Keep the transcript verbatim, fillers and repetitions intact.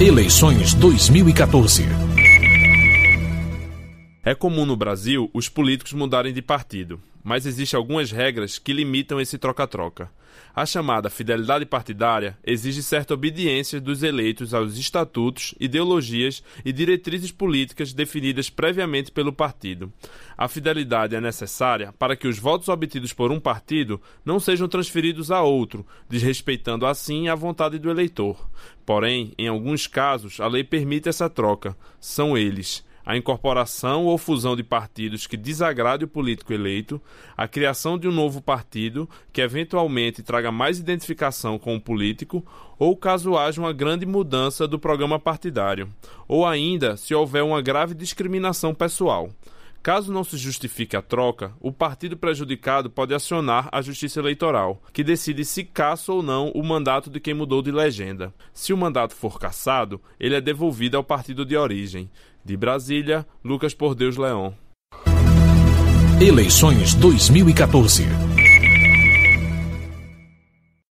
Eleições dois mil e quatorze. É comum no Brasil os políticos mudarem de partido, mas existem algumas regras que limitam esse troca-troca. A chamada fidelidade partidária exige certa obediência dos eleitos aos estatutos, ideologias e diretrizes políticas definidas previamente pelo partido. A fidelidade é necessária para que os votos obtidos por um partido não sejam transferidos a outro, desrespeitando assim a vontade do eleitor. Porém, em alguns casos, a lei permite essa troca. São eles: a incorporação ou fusão de partidos que desagrade o político eleito, a criação de um novo partido que eventualmente traga mais identificação com o político, ou caso haja uma grande mudança do programa partidário, ou ainda se houver uma grave discriminação pessoal. Caso não se justifique a troca, o partido prejudicado pode acionar a Justiça Eleitoral, que decide se caça ou não o mandato de quem mudou de legenda. Se o mandato for cassado, ele é devolvido ao partido de origem. De Brasília, Lucas Por Deus Leão. Eleições dois mil e quatorze.